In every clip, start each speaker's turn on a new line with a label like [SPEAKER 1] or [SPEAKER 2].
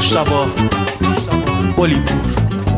[SPEAKER 1] مجتبی قلی‌پور.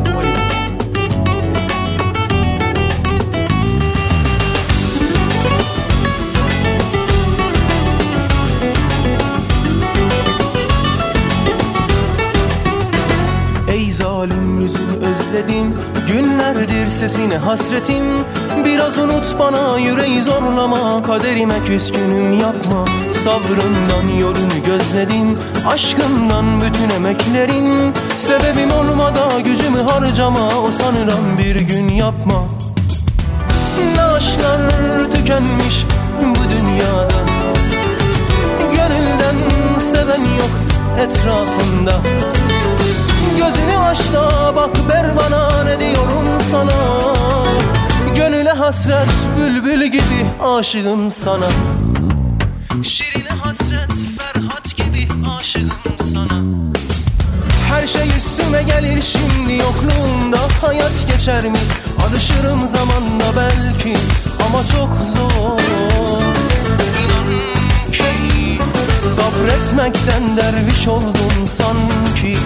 [SPEAKER 2] Ey zalim yüzünü özledim, günlerdir sesine hasretim. Biraz unut bana, yüreği zorlama, kaderime küskünüm yapma. Sabrından yolunu gözledim, aşkından bütün emeklerin. Sebebim olmadan gücümü harcama, o sanırım bir gün yapma. Ne aşklar tükenmiş bu dünyada, gönülden seven yok etrafında. Gözünü aç da bak, ver bana, ne diyorum sana. Gönüle hasret, bülbül gibi aşığım sana. Şirine hasret, Ferhat gibi aşığım sana. Her şey üstüme gelir şimdi yokluğunda, hayat geçer mi? Alışırım zamanla belki ama çok zor. İnan ki sabretmekten derviş oldum sanki.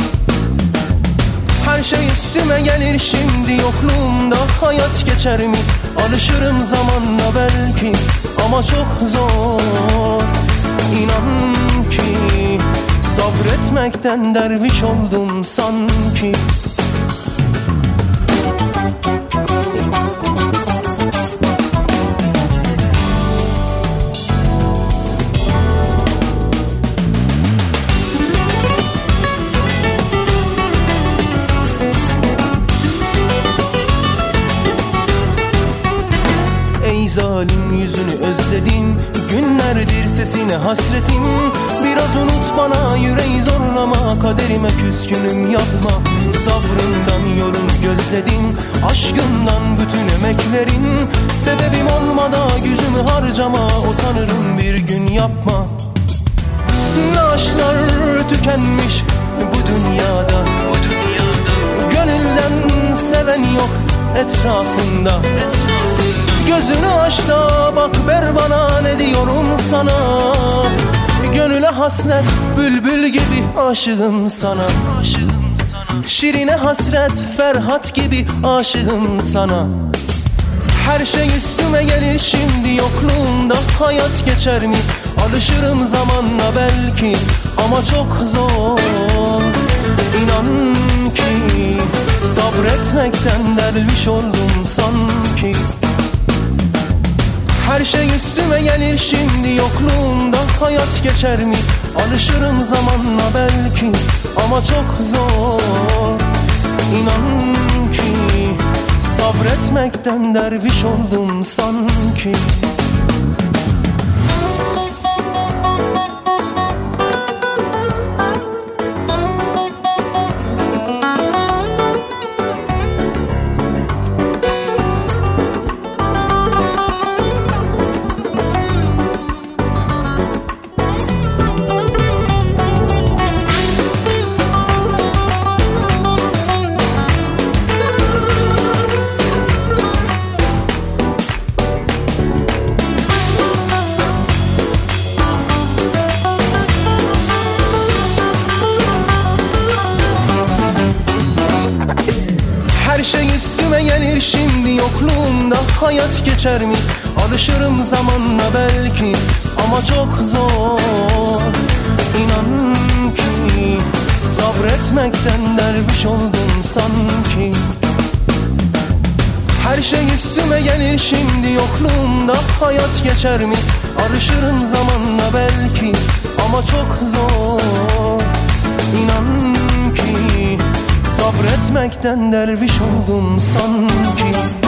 [SPEAKER 2] Her şey üstüme gelir şimdi yokluğumda, hayat geçer mi? Alışırım zamanla belki ama çok zor. İnan ki sabretmekten derviş oldum sanki. Ey zalim yüzünü özledim, günlerdir sesine hasretim. Biraz unut bana, yüreği zorlama, kaderime küskünüm yapma. Sabrından yolunu gözledim, aşkından bütün emeklerin. Sebebim olmadan gücümü harcama, o sanırım bir gün yapma. Ne aşklar tükenmiş bu dünyada, gönülden seven yok etrafında. Gözünü aç da bak, ver bana, ne diyorum sana. Gönüle hasret, bülbül gibi aşığım sana. Şirine hasret, Ferhat gibi aşığım sana. Her şey üstüme gelir şimdi yokluğunda, hayat geçer mi? Alışırım zamanla belki ama çok zor. İnan ki sabretmekten derviş oldum sanki. Her şey üstüme gelir şimdi yokluğunda, hayat geçer mi? Alışırım zamanla belki ama çok zor. İnan ki sabretmekten derviş oldum sanki. Her şey üstüme gelir şimdi yokluğunda, hayat geçer mi? Alışırım zamanla belki ama çok zor. İnan ki sabretmekten derviş oldum sanki. Her şey üstüme gelir şimdi yokluğunda, hayat geçer mi? Alışırım zamanla belki ama çok zor. İnan ki sabretmekten derviş oldum sanki.